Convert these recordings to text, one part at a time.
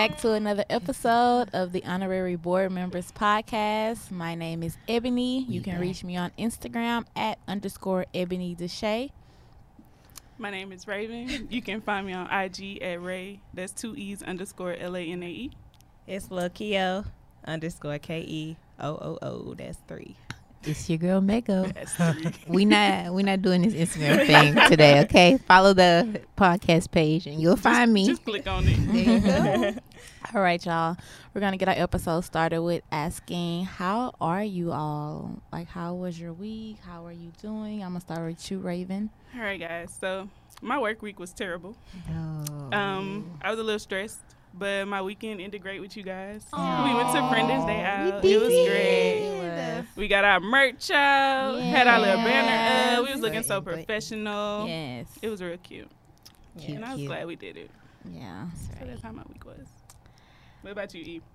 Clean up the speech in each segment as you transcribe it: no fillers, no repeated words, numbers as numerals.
back to another episode of the Honorary Board Members Podcast. My name is Ebony. You can reach me on Instagram at _Ebony Deshay. My name is Raven. You can find me on IG at Ray. That's 2 E's _LANAE. It's Lokio _KEOOO. That's 3. It's your girl Mego. That's 3. we not doing this Instagram thing today, okay? Follow the podcast page and you'll find me. Just click on it. There you go. All right, y'all. We're going to get our episode started with asking, how are you all? Like, how was your week? How are you doing? I'm going to start with you, Raven. All right, guys. So my work week was terrible. Oh. I was a little stressed, but my weekend ended great with you guys. Aww. We went to Brenda's Day out. We It was did. great. We got our merch out. Had our little banner up. We was looking so Great. professional. Yes. It was real cute. Cute, And I was cute. glad we did it. Yeah. So that's how my week was. What about you, Eve?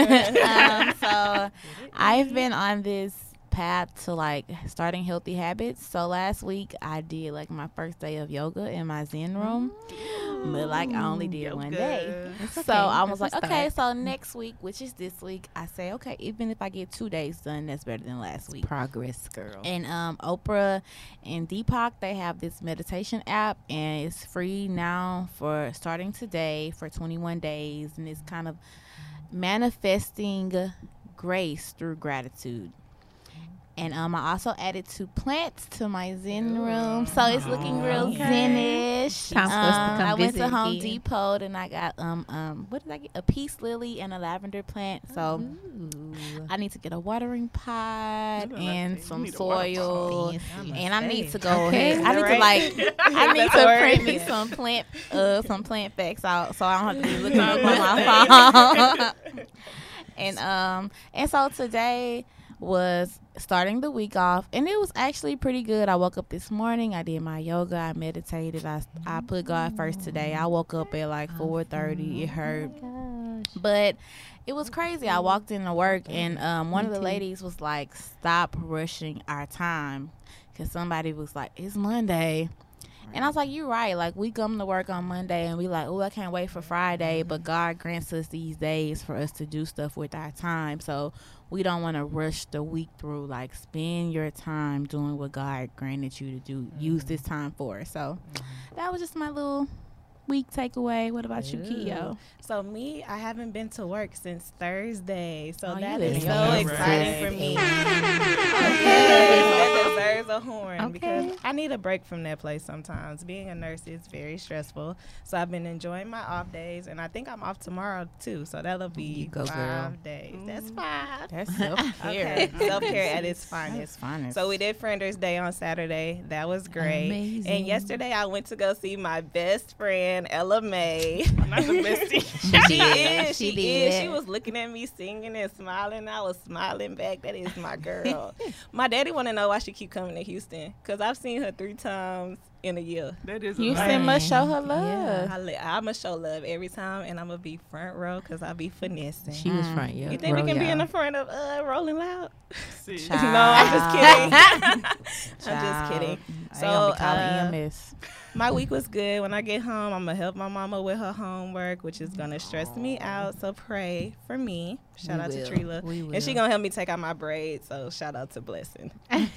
So I've been on this path to like starting healthy habits. So last week I did like my first day of yoga in my Zen room, but like I only did one day. Yoga. So I was That's like, a okay, start. so next week, which is this week, I say, okay, even if I get 2 days done, that's better than last week. Progress, girl. And Oprah and Deepak, they have this meditation app, and it's free now for starting today for 21 days, and it's kind of manifesting grace through gratitude. And I also added 2 plants to my Zen room, so it's looking real Okay. Zen-ish. Time for us to come I went to visit Home again. Depot and I got what did I get? A peace lily and a lavender plant. So Ooh. I need to get a watering pot Ooh, and you some need a water soil. Fancy. And I need to go Okay. ahead. I need to like I need That's to the word. print me some plant facts out so I don't have to be looking up on my phone. And so today was starting the week off, and it was actually pretty good. I woke up this morning, I did my yoga, I meditated, I put God first today. I woke up at like 4:30. It hurt, but it was crazy. I walked into work, and one of the ladies was like, stop rushing our time, because somebody was like, it's Monday. And I was like, you're right. Like, we come to work on Monday and we like, oh, I can't wait for Friday. But God grants us these days for us to do stuff with our time. So we don't want to rush the week through. Like, spend your time doing what God granted you to do. Use this time for. So that was just my little week takeaway. What about you, Keo? So me, I haven't been to work since Thursday. So Oh, that you is is so right. exciting for me. Okay. That deserves a horn Okay. because I need a break from that place sometimes. Being a nurse is very stressful. So I've been enjoying my off days, and I think I'm off tomorrow too. So that'll be You go, 5 girl. days. That's 5. That's self-care. Okay, self-care at its finest. That's finest. So we did Frienders Day on Saturday. That was great. Amazing. And yesterday I went to go see my best friend, Ella May. Not the bestie. She is. She She did. is. She was looking at me singing and smiling. I was smiling back. That is my girl. My daddy want to know why she keep coming to Houston because I've seen her 3 times in a year. That is Houston amazing. must show her love. I'm going to show love every time, and I'm going to be front row because I'll be finessing. She was front, yeah. You think we can be in the front of Rolling Loud? See. Child. No, I'm just kidding. I'm just Child. kidding. I So, gonna be calling EMS. My week was good. When I get home, I'm going to help my mama with her homework, which is going to stress me out. So pray for me. Shout We out will. to Trila. We will. And she going to help me take out my braids. So shout out to Blessing.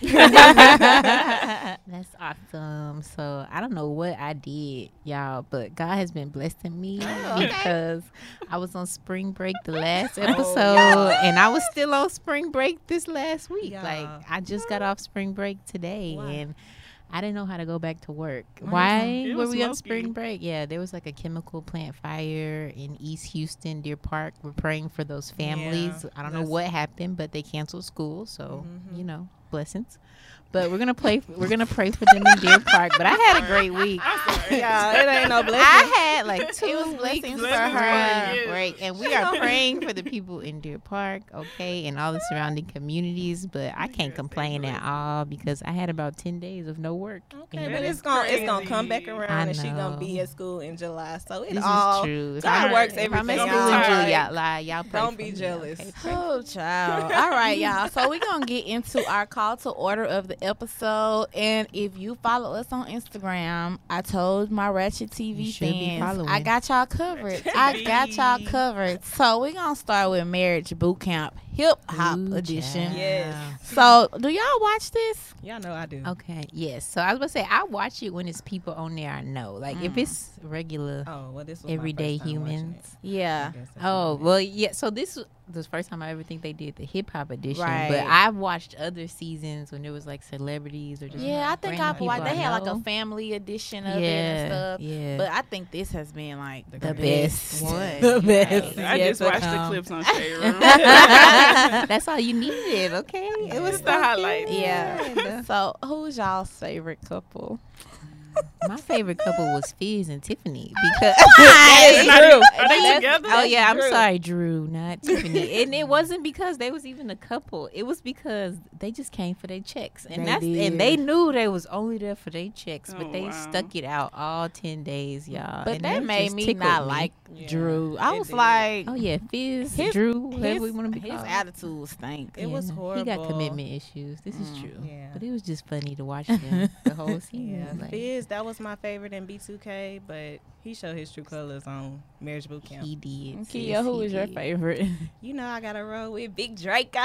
That's awesome. So I don't know what I did, y'all, but God has been blessing me because I was on spring break the last episode, and I was still on spring break this last week. Yeah. Like I just got off spring break today, Why? and I didn't know how to go back to work. It Why were was we on smoky. spring break? Yeah, there was like a chemical plant fire in East Houston, Deer Park. We're praying for those families. Yeah, I don't know that's- what happened, but they canceled school, so Mhm. you know, blessings. But we're gonna pray for them in Deer Park. But I had a great week. Yeah, it ain't no blessing. I had like It 2 was weeks blessings for for her. her break, and we are praying for the people in Deer Park, okay, and all the surrounding communities. But I can't complain at all because I had about 10 days of no work. Okay, And but That it's is gonna come back crazy. around, I and she gonna know. be at school in July. So it this all is true. If God I'm- works if I'm everything at out. school in Don't July, y'all pray Don't for be me, jealous. okay? Oh, child. All right, y'all. So we're going to get into our call to order of the episode. And if you follow us on Instagram, I told my Ratchet You TV should be fans, following. I got y'all covered. I got y'all covered. So we're going to start with Marriage Boot Camp Hip Hop Ooh, Edition. child. Yes. So do y'all watch this? Y'all know I do. Okay, yes. So I was gonna say I watch it when it's people on there I know. Like if it's regular Oh, well, this was everyday my first time watching humans. Yeah. it. I guess that's Oh what it well, yeah. So this was the first time I ever think they did the hip hop edition. Right. But I've watched other seasons when there was like celebrities or just Yeah, I think random I watched. people They I had like a know. family edition of it Yeah, and stuff. yeah. But I think this has been like The the best best one. The best. I Yes, just watched the um, clips on Shade Room. That's all you needed, okay? It was It's the highlight. Yeah. So who's y'all's favorite couple? My favorite couple was Fizz and Tiffany because It's not even- Are they That's- together? Oh yeah, I'm Drew. sorry, Drew, not Tiffany. And it wasn't because they was even a couple. It was because they just came for their checks, and They they did. knew they was only there for their checks, Oh, but they wow. stuck it out all 10 days, y'all. But and that it made just me tickled not me. like Yeah, Drew. I it was did. like, Oh yeah, Fizz, his- Drew, whatever we want to be his called. attitude stank. It was He got horrible. commitment issues. This is true. Yeah. But it was just funny to watch them the whole season. Yeah, Like, Fizz, that was my favorite in B2K, but he showed his true colors on Marriage Boot Camp. he did. Kia, sis, who he is your did. favorite? You know I gotta roll with Big Draco.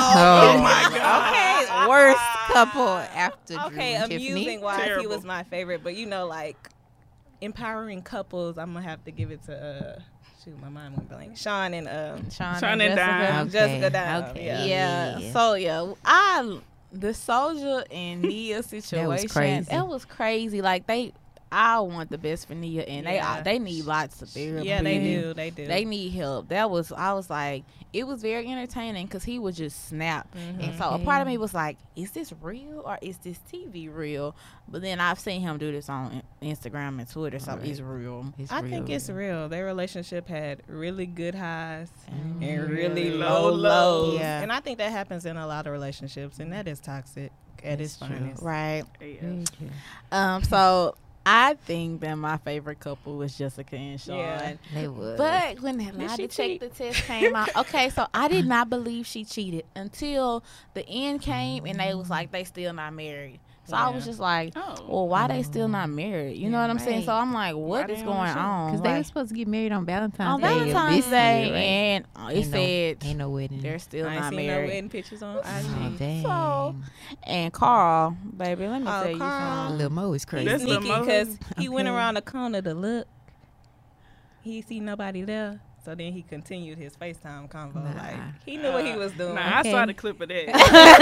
Oh my God. Okay, worst couple after Drew Okay, and Tiffany. amusing wise, he Terrible. was my favorite, but you know, like empowering couples, I'm gonna have to give it to shoot, my mind went blank. Sean and Sean and Jessica. Dime. Jessica Dime, Okay. yeah. Yeah. So yeah, the Soldier and Nia situation. crazy. That was crazy. Like I want the best for Nia, and Yeah. they need lots of therapy. Yeah, they do. They do. They need help. I was like, it was very entertaining because he would just snap. And so a part of me was like, is this real or is this TV real? But then I've seen him do this on Instagram and Twitter, so Right. it's real. It's I think real, it's real. real. Their relationship had really good highs and Really really low low lows. Yeah. And I think that happens in a lot of relationships, and that is toxic at its That's true. finest. Right. AF. Very true. So I think that my favorite couple was Jessica and Sean. Yeah. They would. But when that lie she detector test came out, okay, so I did not believe she cheated until the end came and they was like they still not married. So I was Yeah. just like, Oh. well, why they still not married? You know Yeah, what I'm saying? So right. I'm like, what Why is they on going the show? on? because they were Like, supposed to get married on Valentine's on Day. of Valentine's this Day, year, right? and it Ain't said no wedding. they're still I ain't not seen no married. wedding pictures on Oh, IG. dang. So, and Carl, baby, let me Oh, tell you Carl. something. Lil Mo is crazy. That's He's Lil sneaky Mo. because he went Okay. around the corner to look. He see nobody there. So then he continued his FaceTime convo. Nah. Like he knew what he was doing. Nah, Okay. I saw the clip of that.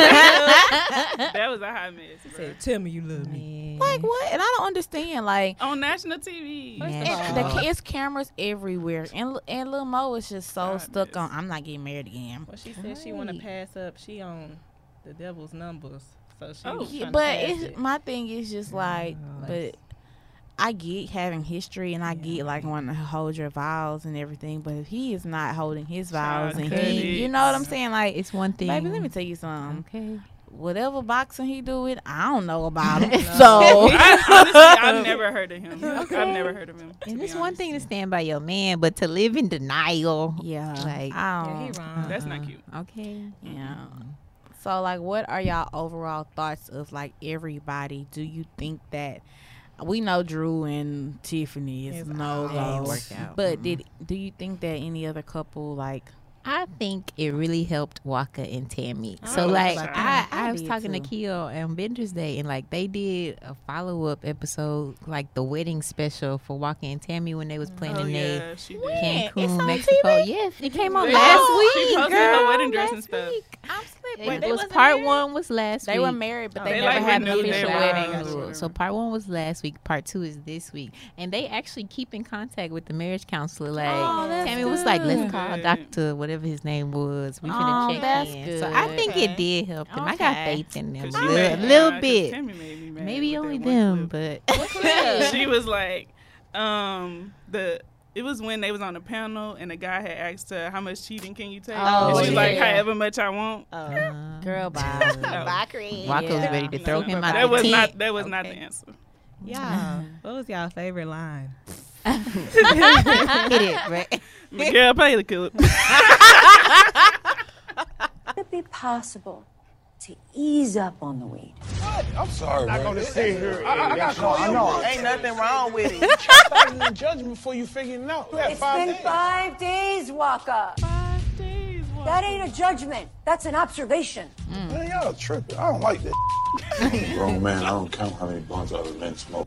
That was a hot mess, He bro. said, "Tell me you love me." Yeah. Like what? And I don't understand. Like, On national TV. Yeah. and the kids' cameras everywhere, and Lil Mo is just so God, stuck yes. on. I'm not getting married again. Well, she said she want to Right. pass up. She on the devil's numbers, so she. Oh. was Yeah, trying to but pass it's it. my thing is just like, but I get having history and I get like wanting to hold your vows and everything. But if he is not holding his vows Child and credit. he, you know what I'm saying? Like, It's one thing. baby, let me tell you something. Okay. Whatever boxing he do it, I don't know about him. No. So Honestly, I've never heard of him. I've never heard of him. to And be it's one honest. thing to stand by your man, but to live in denial. yeah, Like, I Yeah, don't. he wrong. That's not cute. Okay. Yeah. So, like, what are y'all overall thoughts of like everybody? Do you think that we know Drew and Tiffany is It's no out. They ain't go, work out. but do you think that any other couple like? I think it really helped Waka and Tammy. I So was like like, I was did talking to too. Keo on Bender's Day, and like they did a follow up episode, like the wedding special for Waka and Tammy when they was planning Oh, their yeah, she did. It's Cancun, on Mexico. TV? Yes, it came on Yeah. last Oh, she week. posted her girl, wedding dress and last stuff. week. I'm slipping. Wait, It they was wasn't part married? one was last They week. were married, but Oh, they, they, never like, had an renewed official their wedding. vows. So, so part one was last week, part two is this week, and they actually keep in contact with the marriage counselor. Like Oh, that's Tammy was like, "Let's good. call Good. Doctor whatever his name was. We Oh, finna check that's in." good. So I think Okay. it did help them. I got Okay. faith in them 'Cause a she little, made me little mad, 'cause bit. Tammy made me mad Maybe with only that one them, clip. but She was like, it was when they was on the panel and the guy had asked her, how much cheating can you take? Oh, and she was like, yeah. however much I want. Girl, bye. No. Bye, Creed. Waco's Yeah. ready to No, throw no, him no, out that the was tent. not that was not the Okay. answer. Yeah. What was y'all favorite line? Hit it, right? Miguel, play the clip. Could it be possible to ease up on the weed. I'm sorry, I'm not bro. gonna sit here. I got to call you. I know. Ain't nothing wrong with it. You started in judgment before you figured it out. You had It's 5 been days. 5 days, Waka. 5 days. That ain't a judgment. That's an observation. Man, y'all tripping. I don't like that. I'm a grown man. I don't count how many blunts other men smoke.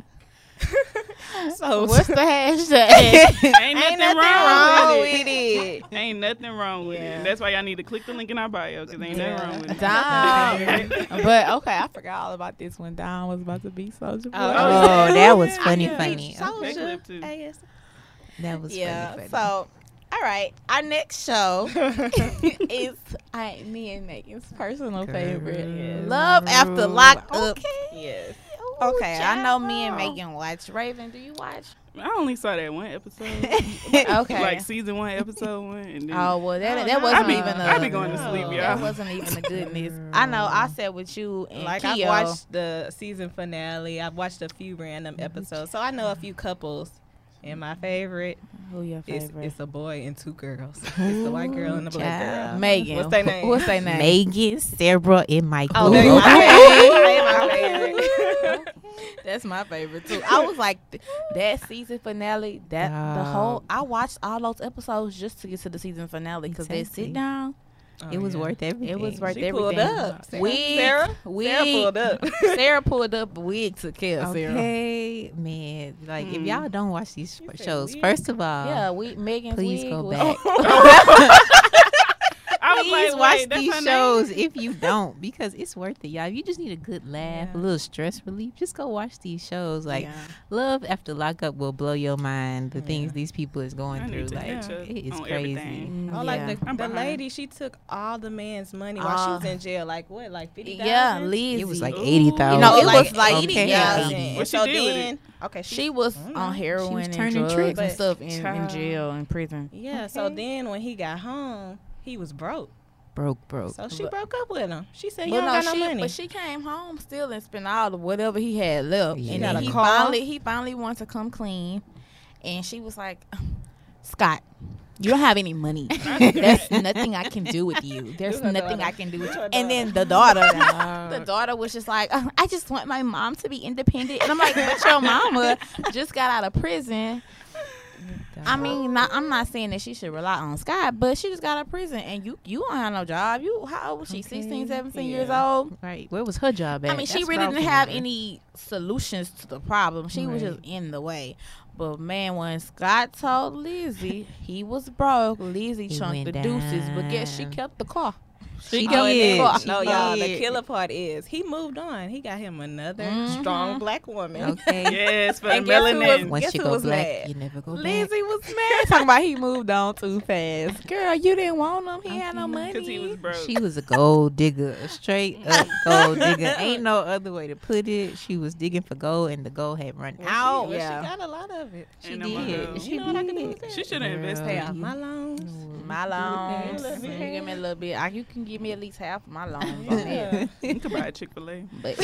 So What's the hashtag? Ain't nothing wrong with it. it. Ain't nothing wrong with it. That's why y'all need to click the link in our bio because ain't nothing wrong with it. Dom. But okay, I forgot all about this when Dom was about to be Soulja Boy. Oh, that was funny. That Soulja, clip too. I guess. That was Yeah. funny. So, all right, our next show is me and Megan's personal favorite, Love After Lockup. Yes. Okay, I know me and Megan watch. Raven, do you watch? I only saw that one episode. Okay. Like season 1, episode 1. And then Oh well, that wasn't even. I be going to sleep, y'all. That wasn't even a goodness. I know. I said with you and Like Keo. I've watched the season finale. I've watched a few random episodes, so I know a few couples. And my favorite Who your is favorite? it's a boy and 2 girls. It's the white girl and the black girl. Megan. What's their name? What's their name? Megan, Sarah, and Michael. Oh, they're my favorite. That's my favorite too. I was like, that season finale. That the whole. I watched all those episodes just to get to the season finale because they Exactly. sit down. It was worth everything. It was worth She everything. pulled up. Wig, Sarah wig. pulled up. Sarah pulled up. Wig took care of Sarah. Okay, man. Like, if y'all don't watch these shows, we- first of all, Yeah, Megan's please wig go was- back. I was Please like, watch wait, that's these her shows name? if you don't, because it's worth it, y'all. If you just need a good laugh, a little stress relief, just go watch these shows. Like, Love After Lockup will blow your mind. The things these people is going I through, need to like, catch up it is on crazy. everything. Oh, like the I'm behind. lady, she took all the man's money while she was in jail. Like what? Like 50,000? Yeah, Lizzie. It was like Ooh. 80,000. No, it like was like 80,000. yeah. What she So did with then, okay, She was Mm. on heroin She was and turning drugs tricks. and stuff in Child. jail and prison. Yeah. So then when he got home, he was broke. broke. So she broke up with him. She said, "You But don't got no money." But she came home still and spent all of whatever he had left. Yeah. And Got then a car. he finally wanted to come clean. And she was like, Scott, you don't have any money. There's nothing I can do with you. There's her nothing daughter. I can do with you. her And then the daughter was just like, I just want my mom to be independent. And I'm like, but your mama just got out of prison. I mean, I'm not saying that she should rely on Scott, but she just got out of prison, and you don't have no job. How old was she? 16, 17 years old? Right. Where was her job at? I mean, she That's really what I didn't was have wondering. any solutions to the problem. She was Right. just in the way. But man, when Scott told Lizzie he was broke, Lizzie He chunked went the deuces, but guess she down. kept the car. She kept the did. car. She No, y'all. The did. killer part is he moved on. He got him another Mm-hmm. strong black woman. Okay. Yes, for the And guess who was- melanin. Once Guess you who go was black, mad? you never go back. Lizzie was mad, talking about he moved on too fast. Girl, you didn't want him. He had no money. Because he was broke. She was a gold digger, a straight up gold digger. Ain't no other way to put it. She was digging for gold, and the gold had run out. She got a lot of it. She Ain't no more did. gold. She You know what I can do did. with that? She should have invested. Pay off my loans. My loans. Yeah. You give me a little bit. You can give me at least half of my loans. on Yeah. that. You could buy a Chick-fil-A. But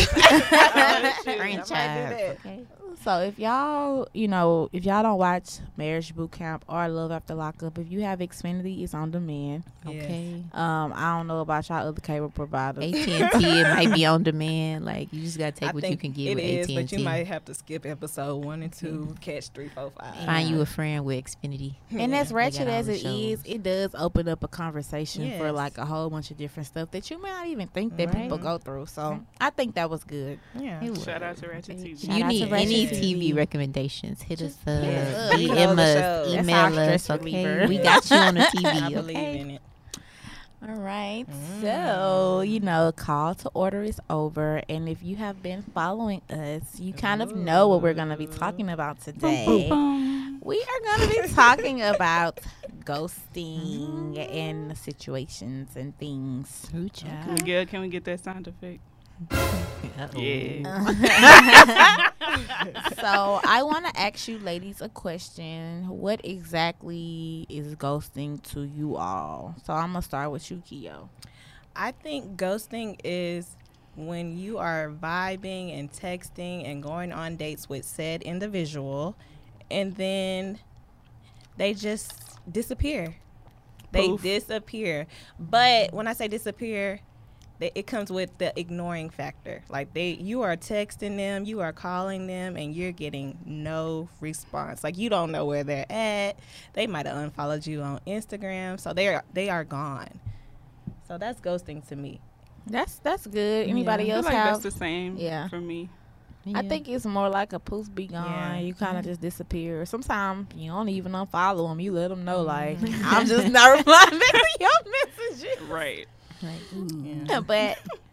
Franchise. Okay. so if y'all don't watch Marriage Boot Camp or Love After Lockup, if you have Xfinity, it's on demand. Okay. I don't know about y'all other cable providers. AT&T, it might be on demand. Like, you just gotta take I what you think can get it with is, AT&T. but you might have to skip episode 1 and 2, catch 3, 4, 5. Find you a friend with Xfinity. And as ratchet all as the it is, shows. it does open up a conversation for Yes. like a whole bunch of different stuff that you may not even think that people go through. So I think that was good. Yeah. It Shout out was. to Ratchet TV. Shout You out to need Ratchet any TV. TV recommendations? Hit us up. hit us up. We know DM the us. show. That's Email our us. stress Okay. reliever. We got you on the I TV. believe Okay. in it. All right. So, call to order is over. And if you have been following us, you kind of know what we're going to be talking about today. We are going to be talking about ghosting and situations and things. Ooh, child. Miguel, can we get that sound effect? Uh-oh. Yeah. So I want to ask you ladies a question. What exactly is ghosting to you all? So I'm going to start with you, Keo. I think ghosting is when you are vibing and texting and going on dates with said individual, and then they just disappear. They Poof. disappear. But when I say disappear, it comes with the ignoring factor. Like you are texting them, you are calling them, and you're getting no response. Like you don't know where they're at. They might have unfollowed you on Instagram, so they are gone. So that's ghosting to me. That's good. Anybody I else feel like have? that's the same Yeah. for me. I think it's more like a poof be gone. Yeah. You kind of just disappear. Sometimes you don't even unfollow them. You let them know, like, I'm just not replying back to your messages. Right. Like, ooh. Yeah. But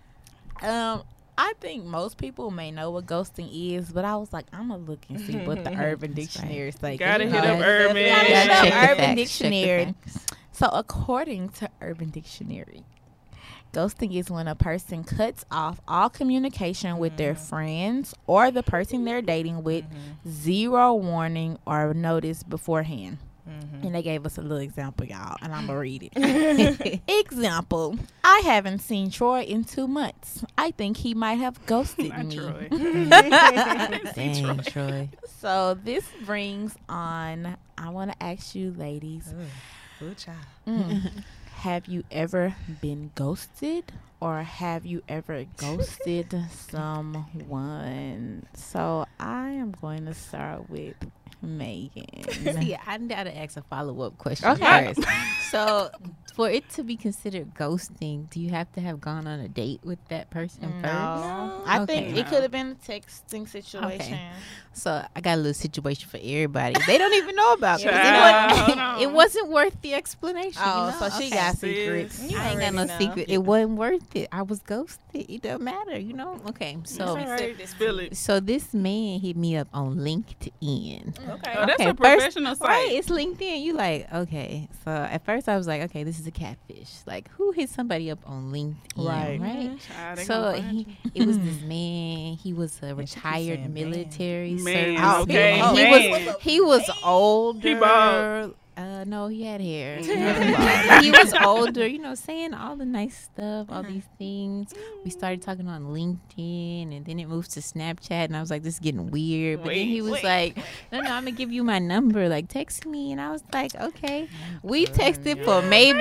I think most people may know what ghosting is, but I was like, I'm going to look and see what the Urban Dictionary say. Gotta You hit know, up Urban. Gotta hit Gotta up check the Urban facts, check the Dictionary. facts. So according to Urban Dictionary, ghosting is when a person cuts off all communication with their friends or the person they're dating with, zero warning or notice beforehand. And they gave us a little example, y'all, and I'm going to read it. Example, I haven't seen Troy in 2 months. I think he might have ghosted Not me. Troy. Dang, Troy. So this brings on, I want to ask you ladies, Good child. have you ever been ghosted or have you ever ghosted someone? So I am going to start with Megan. See, I gotta ask a follow-up question Okay. first. So, for it to be considered ghosting, do you have to have gone on a date with that person first? No. I think Okay. it could have been a texting situation. So, I got a little situation for everybody. They don't even know about this. Child, It wasn't worth the explanation. Oh, you know? so she Okay. got Sis. secrets. You I ain't got no already know. secret. It wasn't worth it. I was ghosted. It doesn't matter, you know? Okay, It's so all right. Spill it. so this man hit me up on LinkedIn. Okay. Oh, that's Okay, a professional Right, site. it's LinkedIn. You like, okay. So at first I was like, okay, this is a catfish. Like, who hit somebody up on LinkedIn? Right. Right. Child, they So gonna find it was this man. He was a she keeps retired saying man. military Man, service. okay, he man. he was older. He bald. No, he had hair. He wasn't bald. He was older, you know, saying all the nice stuff, all these things. We started talking on LinkedIn, and then it moved to Snapchat, and I was like, this is getting weird. But then he was like, no, I'm going to give you my number. Like, text me. And I was like, okay. We texted for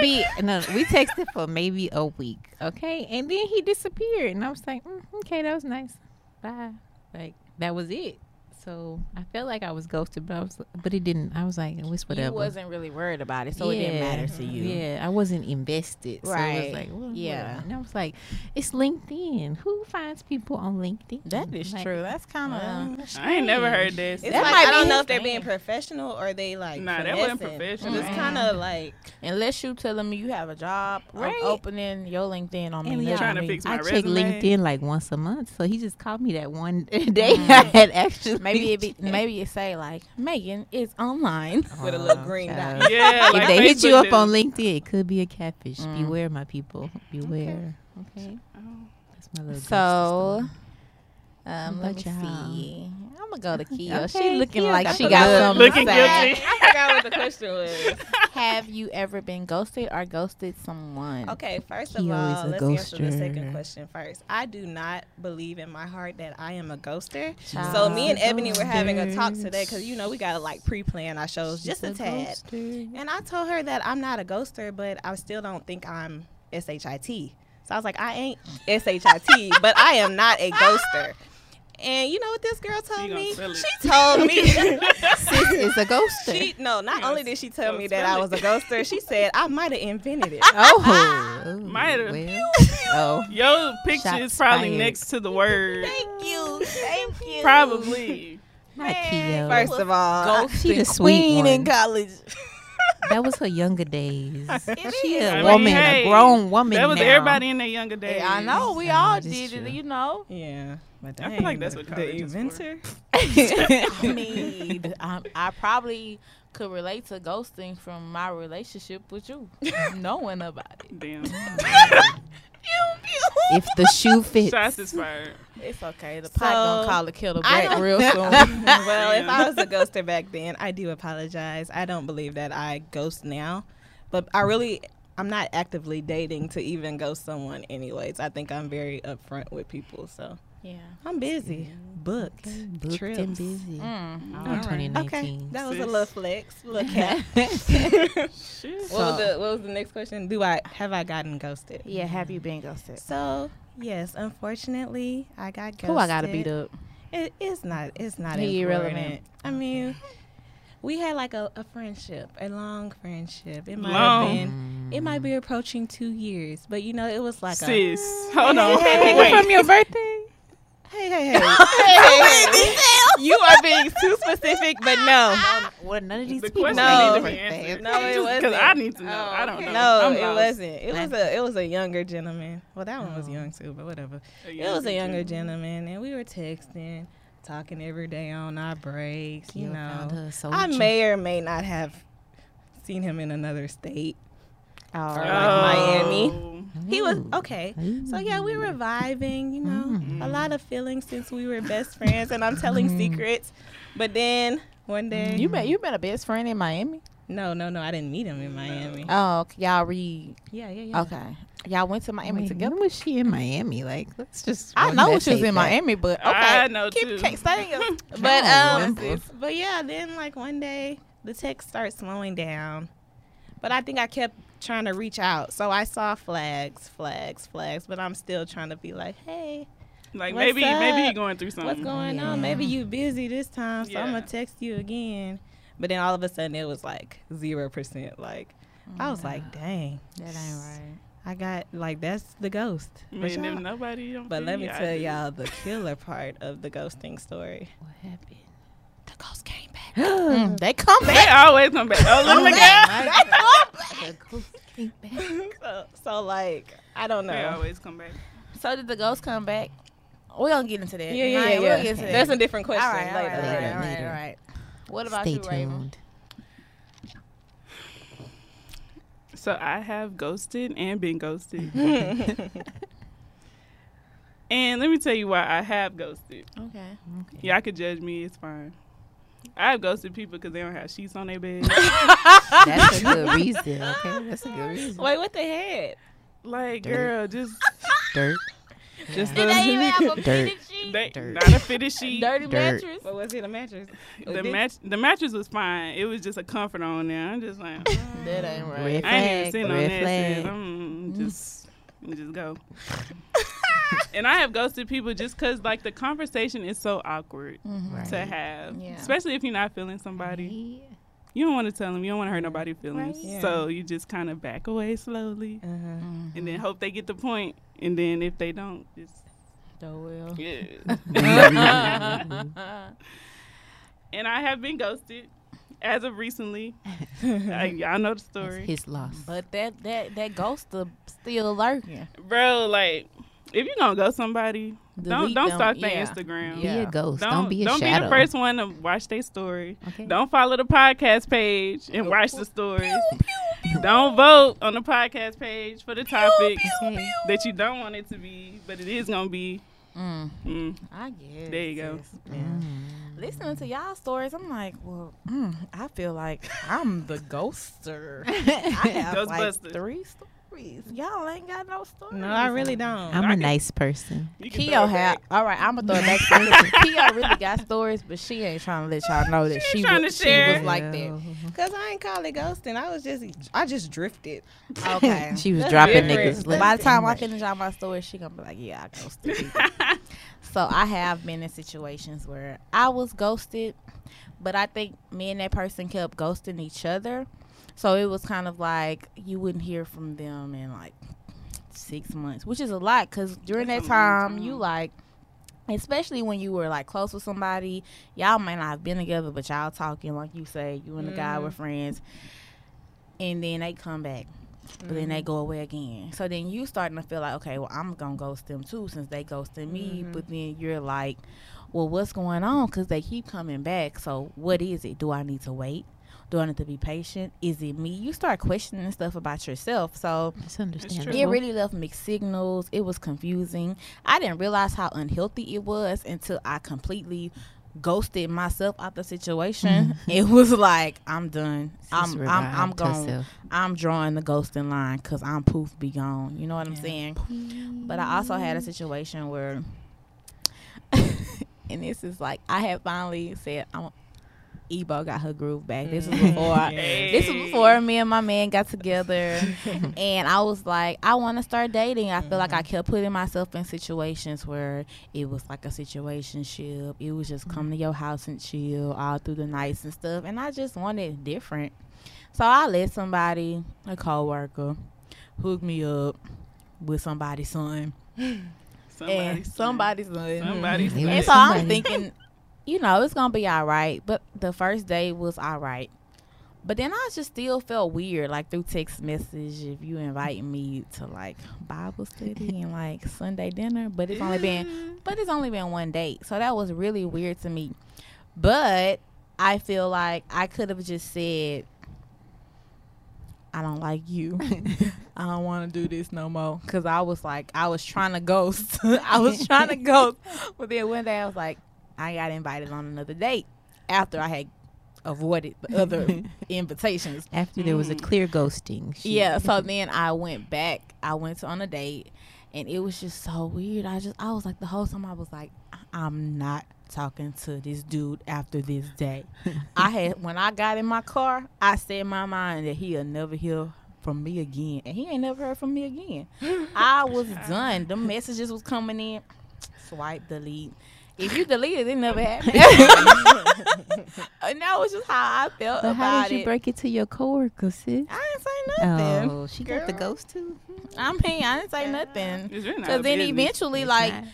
maybe a week, okay? And then he disappeared, and I was like, okay, that was nice. Bye. Like, that was it. So I felt like I was ghosted, but it didn't. I was like, it's whatever. You wasn't really worried about it, so it didn't matter to you. Yeah, I wasn't invested. So it Right. was like, well, Yeah. whatever. And I was like, it's LinkedIn. Who finds people on LinkedIn? That is Like, true. That's kind of. I ain't never heard this. It's That like, might I don't be know his if they're being thing. professional or they like Nah, that wasn't finessing. professional. It's kind of like Unless you telling me you have a job, Right. I'm opening your LinkedIn on me. And That's yeah, trying to me. fix my I check resume. LinkedIn like once a month, so he just called me that one day. I had actually Maybe it say like Megan is online. with a little green child. dot. Yeah, If like they hit Facebook you up do. on LinkedIn, it could be a catfish. Beware, my people. Beware. Okay. Oh. That's my little So, ghosting story. let me about y'all? see. I'm gonna go to Kia. Okay, She looking Kia, like I she forgot. got something Looking to say. guilty. I forgot what the question was. Have you ever been ghosted or ghosted someone? Okay, first of Keo is all, a let's answer the ghoster. second question first. I do not believe in my heart that I am a ghoster. Child. So me and Ebony were having a talk Ghosters. today because you know we gotta like pre-plan our shows just a tad. Ghoster. And I told her that I'm not a ghoster, but I still don't think I'm SHIT. So I was like, I ain't SHIT, but I am not a ghoster. And you know what this girl told gonna me? spill it. She told me. Sis is a ghoster. Not only did she tell me Don't that I spill was a ghoster, she said I might have invented it. Oh. Might have. Well, oh. Your picture Shots is probably fired. next to the word. Thank you. Probably. Not Keo. First of all, She the sweet one. in college. That was her younger days. She I a mean, woman, hey, a grown woman That was now. everybody in their younger days. I know we Oh, all that's did true. it, you know. yeah, but I feel like that's what college is for. inventor. I mean, I probably could relate to ghosting from my relationship with you, knowing about it. Damn. If the shoe fits. Shots is fired. It's okay. The So, pot gonna call the kettle I black don't- real soon. Well, if I was a ghoster back then, I do apologize. I don't believe that I ghost now, but I'm not actively dating to even ghost someone anyways. I think I'm very upfront with people, so Yeah. I'm busy. Booked. Booked Trips. and busy. Mm. All 2019. Okay, that was a Sis. little flex. Little cap. Shit. What was the next question? Have I gotten ghosted? Yeah, have you been ghosted? So yes, unfortunately, I got ghosted. Who I gotta beat up? It's not He irrelevant. important. I mean, we had like a friendship, a long friendship. It might Long. have been. It might be approaching 2 years, but you know, it was like Sis, hold on. Hey, Wait. From your birthday? hey. You are being too specific, but no. Well, none of these The people question No. need to be answered. No, it wasn't. Because I need to know. I don't know. No, I'm it lost. wasn't. It was a younger gentleman. Well, that one was young too, but whatever. It was a younger gentleman, and we were texting, talking every day on our breaks. You found know, her a I soldier. may or may not have seen him in another state. Oh, Or like Miami. Oh. He was okay. So yeah, we were vibing, you know, a lot of feelings since we were best friends, and I'm telling secrets. But then one day, you met a best friend in Miami? no, I didn't meet him in Miami. Oh, okay. Y'all read. Yeah. Okay. Y'all went to Miami Wait, together? when was she in Miami? Like, let's just. I run know that she was tape in back. Miami, but okay. I know too. Can't stay in. But yeah, then like one day the text starts slowing down, but I think I kept trying to reach out, so I saw flags, but I'm still trying to be like, hey, Like What's maybe up? you're going through something. what's going on? Maybe you busy this time, so I'm Yeah. gonna text you again. But then all of a sudden it was like 0%. Like I was like, dang, That ain't right. I got like that's the ghost. I But, mean, y'all- if nobody don't but feel let me you, I tell do. y'all the killer part of the ghosting story. What happened? The ghost came back. They come They back. always come back. Oh, look at that. The ghost came back. So like I don't know. They always come back. So did the ghost come back? We're going to get into that. Yeah. We'll get to that. That's a different question all right, all later. right, later. all right, later. all right. What about Stay you, Raven? tuned. So I have ghosted and been ghosted. And let me tell you why I have ghosted. Okay. Y'all could judge me, it's fine. I have ghosted people because they don't have sheets on their bed. That's a good reason. Okay, that's a good reason. Wait, what they had? Like, Dirt. girl, just Dirt. Just Did they even have a Dirt. fitted sheet? they, Dirt. not a fitted sheet. Dirty Dirt. mattress? What was it? A mattress? The mattress was fine. It was just a comforter on there. I'm just like, That ain't right. Red I ain't even flag. seen on Red that. flag. Sis. I'm just go. And I have ghosted people just because like the conversation is so awkward Right. to have, Yeah. especially if you're not feeling somebody. You don't want to tell them. You don't want to hurt nobody's feelings. Right. Yeah. So you just kind of back away slowly, and then hope they get the point. And then if they don't, just Oh, well. yeah. And I have been ghosted as of recently. Y'all know the That's story, his loss. But that ghost still lurking. bro. Like, if you gonna ghost somebody, don't Delete them. stalk their Yeah. Instagram. Be a ghost. Don't be a don't shadow. be the first one to watch their story. Okay. Don't follow the podcast page and watch the stories. Don't vote on the podcast page for the topics Okay. that you don't want it to be, but it is gonna be. I guess. There you go. Listening to y'all stories, I'm like, well, I feel like I'm the ghoster. I have like Ghostbuster. 3 stories. Y'all ain't got no stories. No, I really don't. I'm a nice person. You can throw Keo it have. back. All right, I'm gonna throw it back to Listen, Keo really got stories, but she ain't trying to let y'all know that She she ain't trying was, to share. she was like that. Cause I ain't call it ghosting. I just drifted. Okay. She was That's dropping different. niggas. By left the time and I right. finish out my story, she gonna be like, "Yeah, I ghosted people." So I have been in situations where I was ghosted, but I think me and that person kept ghosting each other. So it was kind of like you wouldn't hear from them in like 6 months, which is a lot because during That's that a long time time. you like, especially when you were like close with somebody, y'all might not have been together, but y'all talking like you say, you and the guy were friends, and then they come back. But then they go away again. So then you starting to feel like, okay, well, I'm going to ghost them too since they ghosted me. But then you're like, well, what's going on? Because they keep coming back. So what is it? Do I need to wait? Do I need to be patient? Is it me? You start questioning stuff about yourself. So It's understandable. true. it really left mixed signals. It was confusing. I didn't realize how unhealthy it was until I completely ghosted myself out the situation. It was like, I'm done. I'm revived going. herself. I'm drawing the ghosting line because I'm poof be gone. You know what I'm saying? But I also had a situation where and this is like I had finally said Ebo got her groove back. This was before this was before me and my man got together, and I was like, I want to start dating. I feel like I kept putting myself in situations where it was like a situationship. It was just come to your house and chill all through the nights and stuff, and I just wanted different. So I let somebody, a coworker, hook me up with somebody's son. Somebody's son. And so I'm thinking, you know, it's gonna be all right. But the first day was all right. But then I just still felt weird, like through text message, if you invite me to like Bible study and like Sunday dinner, but it's only been one date. So that was really weird to me. But I feel like I could have just said, I don't like you. I don't want to do this no more. Because I was trying to ghost. But then one day I was like, I got invited on another date after I had avoided the other invitations. After there was a clear ghosting. Yeah, so then I went back. I went on a date, and it was just so weird. I was like, the whole time I was like, I'm not talking to this dude after this day. When I got in my car, I said in my mind that he'll never hear from me again, and he ain't never heard from me again. I was done. The messages was coming in, swipe, delete. If you delete it never happened. And that was just how I felt but about it. How did you break it to your coworker, sis? I didn't say nothing. Oh, she got the ghost too. I mean, I didn't say nothing. Because then eventually,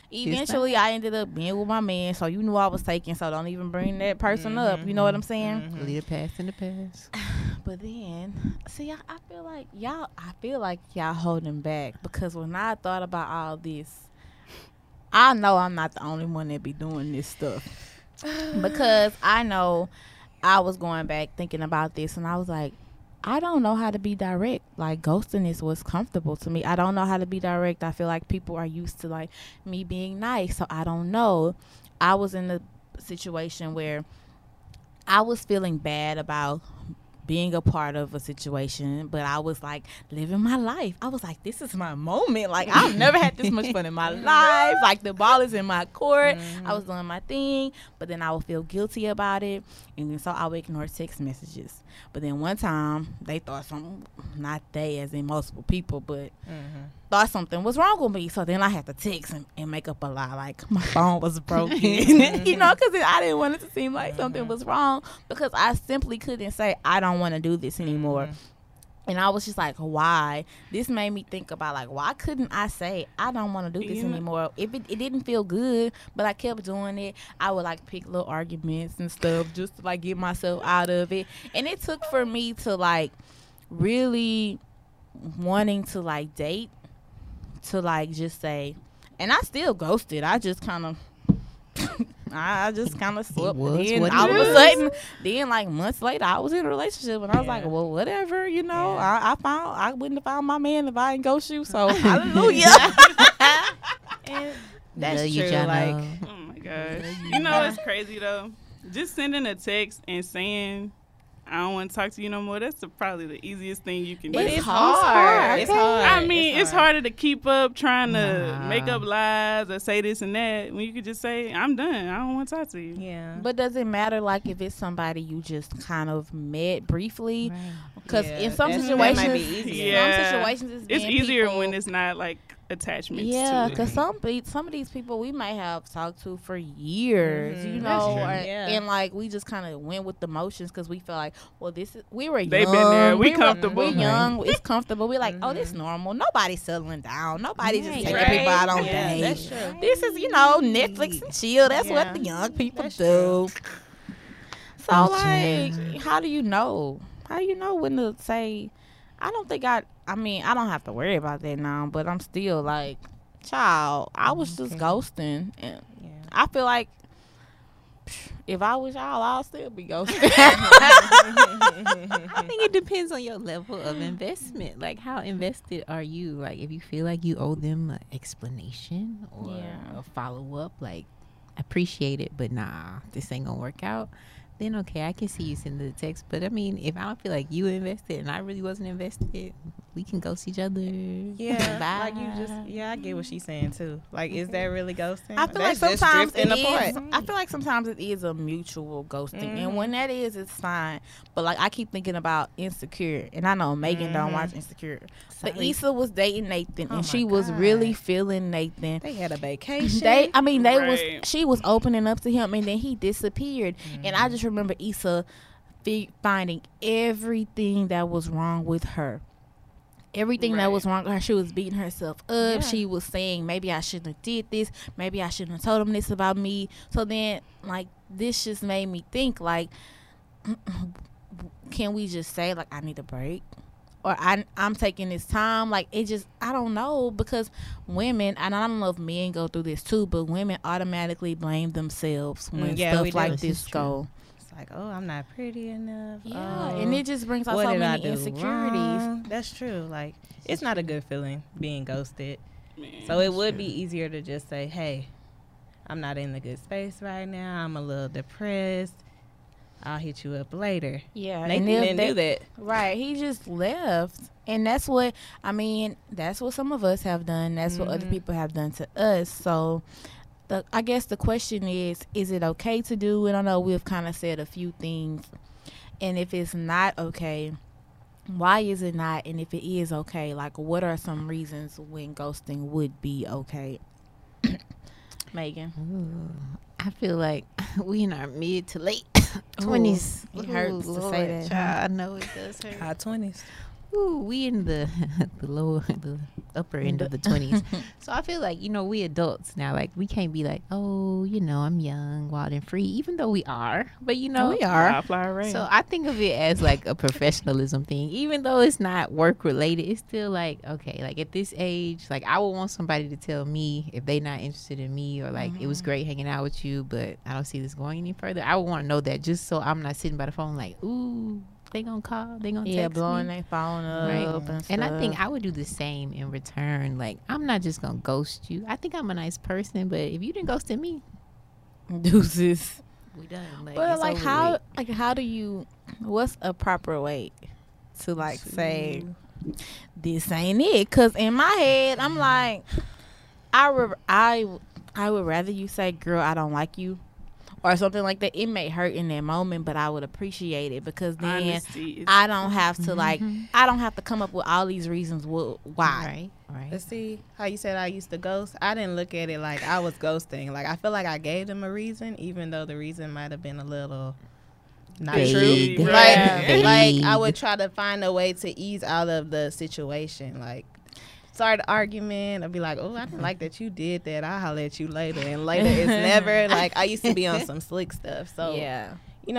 I ended up being with my man. So you knew I was taken. So don't even bring that person up. You know what I'm saying? Leave the past in the past. But then, see, I feel like y'all holding back, because when I thought about all this, I know I'm not the only one that be doing this stuff. Because I know I was going back thinking about this, and I was like, I don't know how to be direct. Like, ghosting is what's comfortable to me. I don't know how to be direct. I feel like people are used to like me being nice, so I don't know. I was in a situation where I was feeling bad about being a part of a situation, but I was like living my life. I was like, this is my moment. Like, I've never had this much fun in my life. Like, the ball is in my court. I was doing my thing, but then I would feel guilty about it, and then so I would ignore text messages. But then one time they thought something, not they as in multiple people, but thought something was wrong with me. So then I had to text and make up a lie, like my phone was broken. You know, because I didn't want it to seem like something was wrong, because I simply couldn't say I don't want to do this anymore. And I was just like, why? This made me think about, like, why couldn't I say I don't want to do this anymore? If it didn't feel good, but I kept doing it, I would like pick little arguments and stuff just to like get myself out of it. And it took for me to like really wanting to like date, to like just say, and I still ghosted. I just kind of slipped. Then all of a sudden, then like months later, I was in a relationship, and I was like, well, whatever, you know. I wouldn't have found my man if I didn't ghost you. So hallelujah. And that's you, true. Jono. Like, Oh my gosh. You know what's crazy though? Just sending a text and saying, I don't want to talk to you no more. That's probably the easiest thing you can do. it's hard. It's hard. I mean, it's harder to keep up trying to make up lies or say this and that when you could just say, I'm done. I don't want to talk to you. Yeah. But does it matter, like, if it's somebody you just kind of met briefly? Because in some that situations, might be easier. Yeah. some situations It's easier when it's not like attachments yeah, to it. because some of these people we might have talked to for years, you know, and like we just kind of went with the motions because we felt like, well, we were young. They've been there. We comfortable. We're young. It's comfortable. We're like, oh, this normal. Nobody's settling down. Nobody's just taking Right. people out on Yeah, dates. that's true. This is, Netflix and chill. That's what the young people do. So, like, how do you know? How do you know when to say? I don't have to worry about that now, but I'm still like, child, I was just ghosting. And I feel like if I was y'all, I'll still be ghosting. I think it depends on your level of investment. Like, how invested are you? Like, if you feel like you owe them an explanation or a follow-up, like, appreciate it, but nah, this ain't gonna work out, then okay, I can see you send the text. But I mean, if I don't feel like you invested and I really wasn't invested, we can ghost each other. Yeah, Bye. like you just I get what she's saying too. Like, is that really ghosting? I feel like That's just sometimes it drifting is. apart. I feel like sometimes it is a mutual ghosting, and when that is, it's fine. But like I keep thinking about Insecure, and I know Megan don't watch Insecure, but Sorry. Issa was dating Nathan, Oh and my she was God. really feeling Nathan. They had a vacation. They Right. she was opening up to him, and then he disappeared. And I just remember Issa finding everything that was wrong with her. Everything that Right. was wrong with her. She was beating herself up. Yeah. She was saying, maybe I shouldn't have did this. Maybe I shouldn't have told him this about me. So then, like, this just made me think, like, can we just say, like, I need a break? Or I'm taking this time. Like, it just, I don't know. Because women, and I don't know if men go through this too, but women automatically blame themselves when Yeah, we stuff do. like This this is go. It's like, oh, I'm not pretty enough. Yeah, Oh, and it just brings out what so did I many do insecurities. wrong? That's true. Like, it's not a good feeling being ghosted. Man. So it would be easier to just say, hey, I'm not in the good space right now. I'm a little depressed. I'll hit you up later. Yeah, Nathan and if didn't do that. Right, he just left, and that's what that's what some of us have done. That's what other people have done to us. So, I guess the question is it okay to do it? I know we've kind of said a few things, and if it's not okay, why is it not? And if it is okay, like what are some reasons when ghosting would be okay? Megan, Ooh, I feel like we in our mid to late 20s. it hurts to say that, huh? Child, I know it does hurt. High 20s. Ooh, we in the the upper end of the 20s. So I feel like, we adults now. Like, we can't be like, oh, I'm young, wild and free, even though we are. But, we are. Fly Ray. So I think of it as like a professionalism thing. Even though it's not work related, it's still like, okay, like at this age, like I would want somebody to tell me if they not interested in me, or like it was great hanging out with you, but I don't see this going any further. I would want to know that, just so I'm not sitting by the phone like, ooh, they gonna call, they gonna text blowing me. their phone up Right. and I think I would do the same in return. Like, I'm not just gonna ghost you. I think I'm a nice person, but if you didn't ghost me, deuces. we done. Like, But it's like over how with. how do you, what's a proper way to like say this ain't it? Because in my head I'm like, I would rather you say, girl, I don't like you, or something like that. It may hurt in that moment, but I would appreciate it, because then Honesty is I don't have to I don't have to come up with all these reasons why. Right. But see, how you said I used to ghost? I didn't look at it like I was ghosting. Like, I feel like I gave them a reason, even though the reason might have been a little not Vague. true. Right. Like I would try to find a way to ease out of the situation. Like, start an argument. I'd be like, oh, I didn't like that you did that. I'll holler at you later. And later it's never. Like, I used to be on some slick stuff. So, Yeah.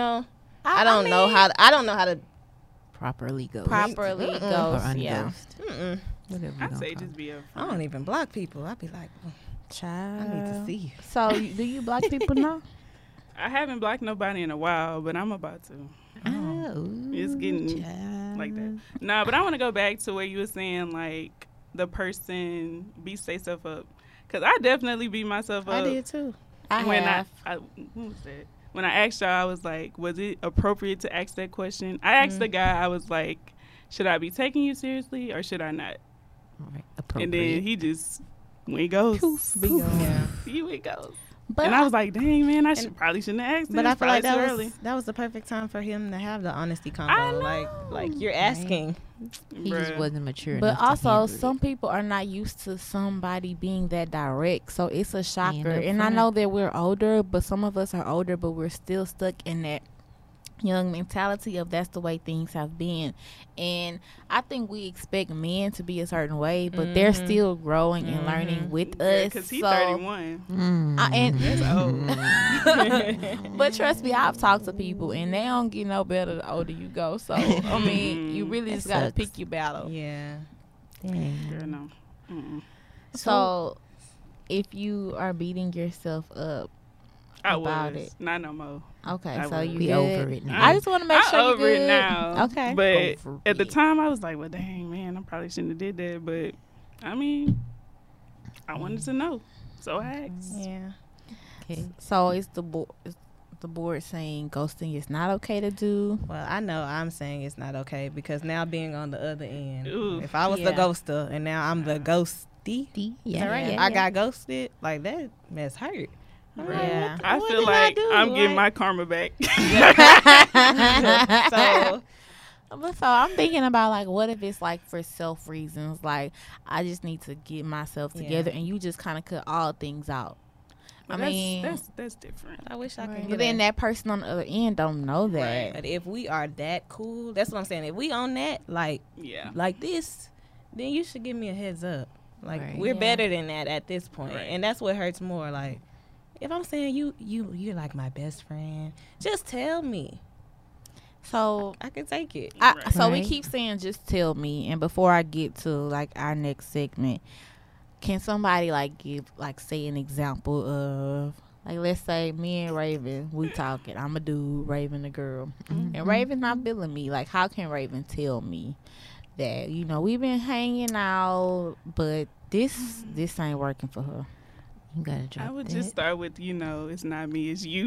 I don't know how to Properly ghost. Properly Or ghost. Yeah. unghost. Whatever you I'd gonna say call just be a. I don't even block people. I'd be like, oh, Child. I need to see you. So do you block people now? I haven't blocked nobody in a while, but I'm about to. Oh, It's getting child. like that. Nah, but I want to go back to where you were saying like the person beats themselves up, because I definitely beat myself up. I did too. When when was that? When I asked y'all, I was like, was it appropriate to ask that question? I asked the guy, I was like, should I be taking you seriously or should I not? Right. And Appropriate. then he just went ghost. Yeah. He went ghost. But And I was like, dang man, probably shouldn't have asked But this. I feel like Probably too that was the perfect time for him to have the honesty I combo. know. Like you're asking. He just Bruh. wasn't mature But enough to also, handle some it. people are not used to somebody being that direct, so it's a shocker. up And I front. know that we're older, but some of us are older, but we're still stuck in that young mentality of that's the way things have been. And I think we expect men to be a certain way, but they're still growing and learning with us. Because he's So, 31. but trust me, I've talked to people, and they don't get no better the older you go. So I mean, you really That just gotta sucks. pick your battle. Yeah. Girl, no. Mm-mm. So, if you are beating yourself up I about was. it, Not no more. okay, I so was. you We good? over it now. I just want to make I'm sure you're over it good. now. Okay. But Over at the it. time, I was like, well, dang, man, I probably shouldn't have did that. But, I mean, I wanted to know. So I asked. Yeah. Okay. So it's the board saying ghosting is not okay to do. Well, I know I'm saying it's not okay because now being on the other end, Ooh. if I was the ghoster and now I'm the ghosty, Yeah, right. I got ghosted, like that mess hurt. Yeah. I what feel did I like do? I'm getting Like- my karma back. So But so I'm thinking about like, what if it's like for self reasons? Like, I just need to get myself together, and you just kind of cut all things out. I mean, that's different. I wish I could. but get then that. that person on the other end don't know that. But if we are that cool, that's what I'm saying. If we on that, like this, then you should give me a heads up. Like Right. we're Yeah. better than that at this point, Right. and that's what hurts more. Like if I'm saying you're like my best friend, just tell me. So I can take it. So we Right. keep saying just tell me, and before I get to like our next segment, can somebody like give like say an example of like, let's say me and Raven, we talking, I'm a dude, Raven a girl, and Raven not feeling me. Like, how can Raven tell me that, you know, we've been hanging out, but this ain't working for her? You gotta drop I would that. just start with, it's not me, it's you.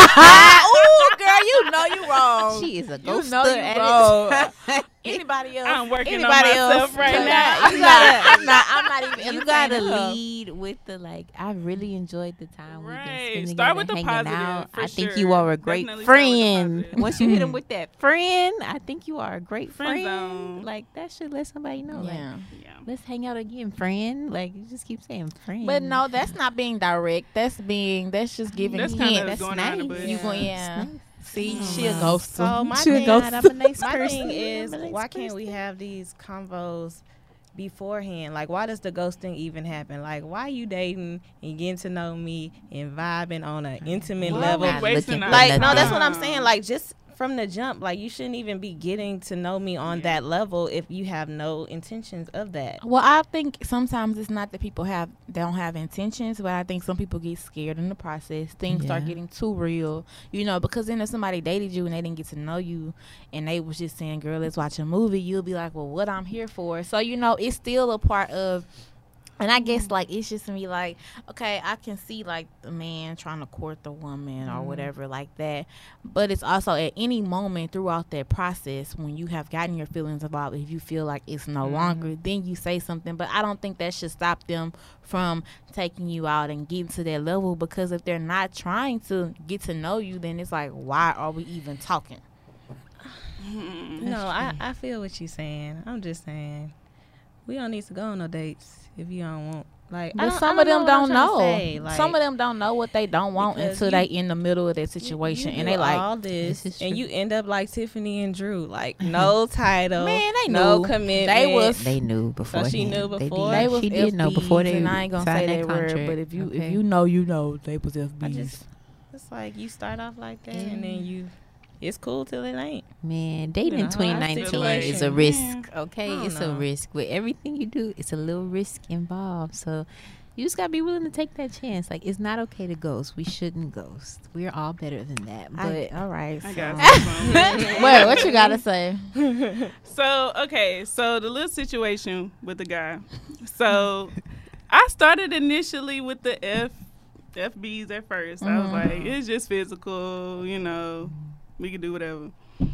Oh, girl, you know you wrong. She is a You ghost. know you wrong. Anybody else? I'm working on Anybody myself else? right You now. I'm not even. You gotta entertaining her. lead with the like. I really enjoyed the time we've been Right. spending Start together, with the hanging positive, out. for I think sure. you are a great Definitely start with the friend. positive. Once you hit him with that friend, I think you are a great Friend friend. zone. Like that should let somebody know. Like, Yeah. Yeah. let's hang out again, friend. Like you just keep saying friend. But no, that's not being direct. That's just giving That's hints. kind of That's going around the nice. bush. You going, It's yeah. nice. See, Oh, she a wow. ghost. So my She a thing- ghost. God, I'm a nice My person. thing is, I'm a nice why can't we person. have these convos beforehand? Like, why does the ghosting even happen? Like, why you dating and getting to know me and vibing on an intimate Well, level? we're wasting looking our for Like, no, nothing. that's what I'm saying. Like, just from the jump, like, you shouldn't even be getting to know me on that level if you have no intentions of that. Well, I think sometimes it's not that people don't have intentions, but I think some people get scared in the process. Things start Yeah. getting too real, because then if somebody dated you and they didn't get to know you and they was just saying, girl, let's watch a movie, you'll be like, well, what I'm here for. So, it's still a part of. And I guess, like, it's just me, like, okay, I can see, like, the man trying to court the woman or whatever like that. But it's also at any moment throughout that process when you have gotten your feelings about, if you feel like it's no longer, then you say something. But I don't think that should stop them from taking you out and getting to that level, because if they're not trying to get to know you, then it's like, why are we even talking? No, I feel what you're saying. I'm just saying, we don't need to go on no dates if you don't want. Like, But some of them don't know. Like, Some of them don't know what they don't want because until they you- in the middle of that situation, you and do they like, all this, This is and true. you end up like Tiffany and Drew, like no title, man, they no knew. commitment. They was. They knew before. she knew before? They was She did know FBs, before they and I ain't gonna signed say that that word, contract. but if Okay. you know, they was FBs. I just, it's like you start off like that, and then it's cool till it ain't. Man, dating in know, 2019 situation. is a risk. Okay, I don't it's know. a risk. With everything you do, it's a little risk involved. So you just gotta be willing to take that chance. Like, it's not okay to ghost. We shouldn't ghost. We're all better than that. But all right. I So. got something. Wait, what you gotta say? So the little situation with the guy. So I started initially with the FBs at first. I was like, it's just physical, we can do whatever.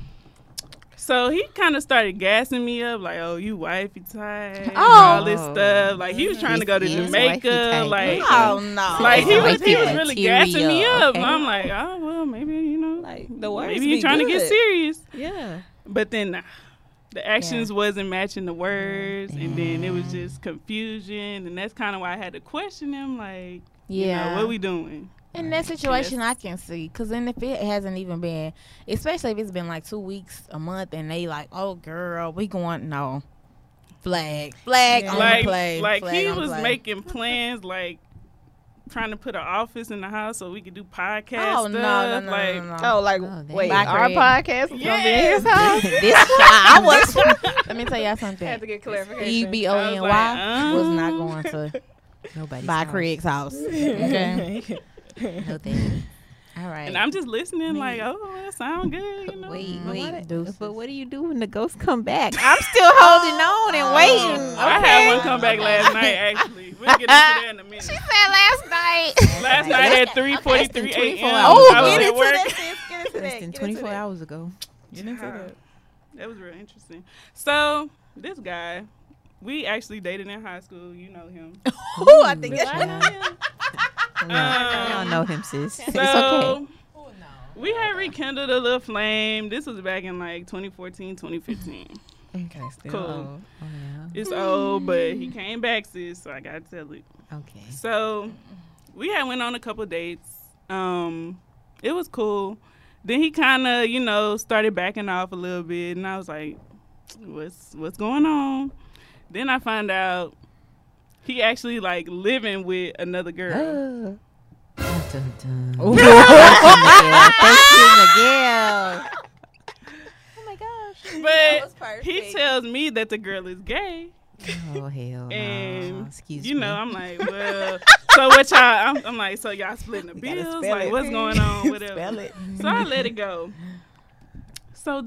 So he kind of started gassing me up, like, oh, you wifey type, and all this stuff. Like, he was trying to go to Yes, wifey Jamaica, type. like, Oh no! like he was Wifey really gassing me material, up. okay. I'm like, oh well, maybe Like the words maybe be he's trying to get good. serious. Yeah. But then nah, the actions wasn't matching the words, and then it was just confusion, and that's kind of why I had to question him, like, Yeah. what we doing? In that situation, I can see, because then if it hasn't even been, especially if it's been like 2 weeks, a month, and they like, oh girl, we going flag on Like, the play, like flag he on the was play. making plans, like trying to put an office in the house so we could do podcast Oh no, stuff. no, like, no, no, no. Oh, like Oh, dang. wait, Bye, our Craig. podcast is gonna be in his house. This I was. Let me tell y'all something. Had to get clarification. EBONY I was like, was not going to nobody's buy house. Craig's house. Okay. No thanks. All right. and I'm just listening, like, oh, that sound good, Wait. Deuces. But what do you do when the ghosts come back? I'm still holding on and waiting. I had one come back last night, actually. We'll get into that in a minute. She said last night. Last night at 3:43 a.m. Oh, I was get at into work. that, sis. Get into Less that. than Get into 24 that. hours ago. That was real interesting. So this guy, we actually dated in high school. You know him. Ooh, I think Do I know him? No, I don't know him, sis. It's So okay. we had rekindled a little flame. This was back in like 2014, 2015. Okay, still Cool. old. Oh, yeah. It's old, but he came back, sis, so I gotta tell it. Okay. So we had went on a couple dates. It was cool. Then he kind of, you know, started backing off a little bit, and I was like, what's going on? Then I found out he actually like living with another girl. Dun, dun, dun. Thank you, Miguel. Oh my gosh. But he tells me that the girl is gay. Oh, hell no. And Excuse you me. know, I'm like, well, so what y'all? I'm like, so y'all splitting the gotta bills? spell Like, it. what's going on? Whatever. Spell it. So I let it go. So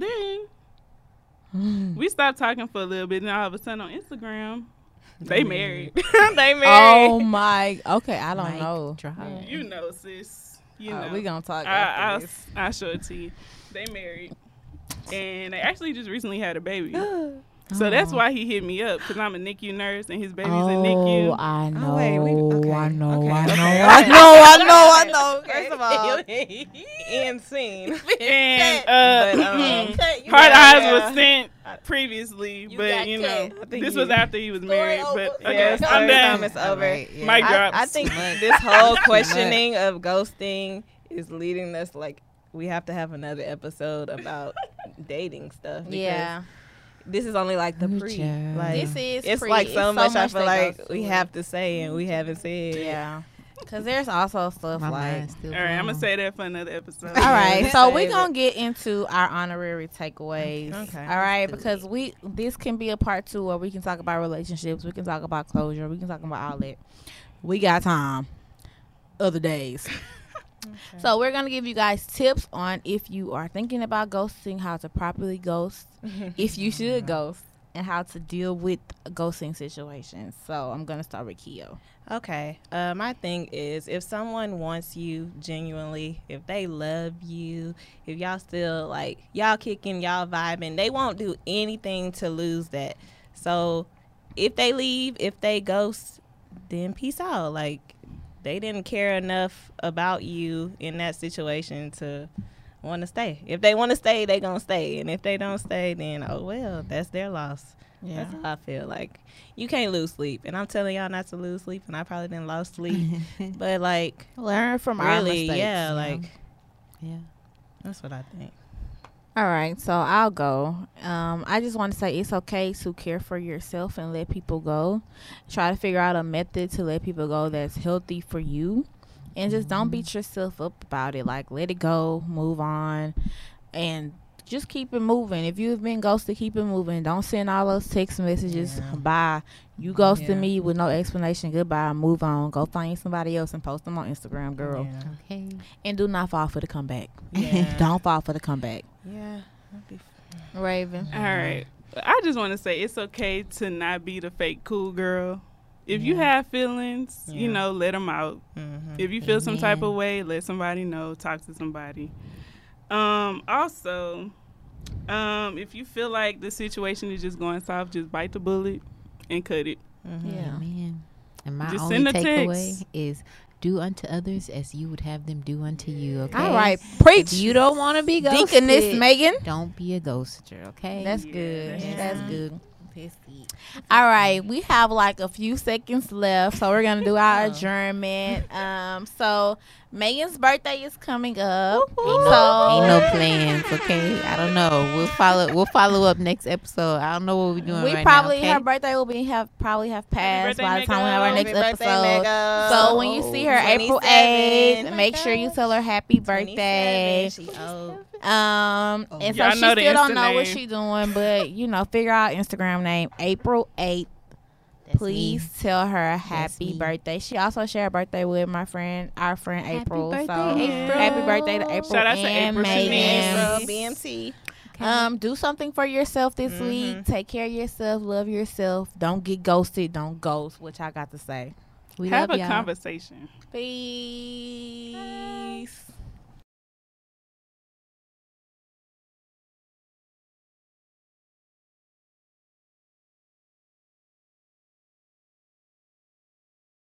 then we stopped talking for a little bit, and all of a sudden on Instagram, they married. They married. Oh my. Okay, I don't Mic know. drop. You know, sis. You know. We gonna talk after this. I'll show it to you. They married, and they actually just recently had a baby. So that's why he hit me up, because I'm a NICU nurse and his baby's in NICU. I know. wait, I know. okay, I okay. know. I know. First of all, End scene. And Yeah. Hard Eyes was sent previously, You but got you cut. know, I think this you- was after he was married. But I Yeah, guess I'm done. It's over. Right, yeah. Mic drops. I think this whole questioning of ghosting is leading us like we have to have another episode about dating stuff. because Yeah. this is only like the Ooh, pre. child. Like This is it's pre. like It's so much I feel that like goes we to it. have to say and we haven't said. Yeah. Because there's also stuff My like. mind's still All right, I'm blown. gonna say that for another episode. All right, so Save we're it. gonna get into our honorary takeaways. Okay. All right, because this can be a part 2 where we can talk about relationships, we can talk about closure, we can talk about all that. We got time. Other days. So we're gonna give you guys tips on if you are thinking about ghosting, how to properly ghost, if you should ghost, and how to deal with ghosting situations. So I'm gonna start with Keo. Okay. My thing is, if someone wants you genuinely, if they love you, if y'all still like y'all kicking, y'all vibing, they won't do anything to lose that. So if they leave, if they ghost, then peace out. Like they didn't care enough about you in that situation to want to stay. If they want to stay, they gonna stay, and if they don't stay, then oh well, that's their loss. Yeah. That's how I feel. Like you can't lose sleep, and I'm telling y'all not to lose sleep, and I probably didn't lose sleep, but like Learn from our really, mistakes. yeah, like Yeah. that's what I think. All right, so I'll go. I just want to say it's okay to care for yourself and let people go. Try to figure out a method to let people go that's healthy for you. And just don't beat yourself up about it. Like, let it go, move on, and just keep it moving. If you've been ghosted, keep it moving. Don't send all those text messages. Yeah. Bye. You ghosted Yeah. me with no explanation. Goodbye. Move on. Go find somebody else and post them on Instagram, girl. Yeah. Okay. And do not fall for the comeback. Yeah. Don't fall for the comeback. Yeah. That'd be Raven. All right. I just want to say it's okay to not be the fake cool girl. If you have feelings, you Yeah. know, let them out. Mhm. If you feel some type Amen. of way, let somebody know. Talk to somebody. Also, if you feel like the situation is just going south, just bite the bullet and cut it. Yeah. Man. And my Just only send a takeaway text. is do unto others as you would have them do unto you. Okay. All right. Preach. If you don't want to be ghosted, Deaconess Megan. don't be a ghoster. Okay. That's Yeah, good. that's That's true. good. All right, we have like a few seconds left, so we're gonna do our adjournment. So Megan's birthday is coming up. Ain't no plans. Okay. I don't know. We'll follow up next episode. I don't know what we're doing We right probably now. Okay? her birthday will be probably have passed birthday, by the time we have our Megan. next Happy birthday, episode. Megan. So when you see her April 27. 8th, make sure you tell her happy birthday. 27. She old. And so Y'all she know the still don't Insta know what name. she's doing, but you know, figure out Instagram name April 8th. That's Please me. tell her happy me. birthday. She also shared a birthday with our friend April. birthday, so April. happy birthday to April Shout out to and April. Megan. April, BMT. Do something for yourself this week. Take care of yourself. Love yourself. Don't get ghosted. Don't ghost, which I got to say. We Have love a y'all. conversation. Peace.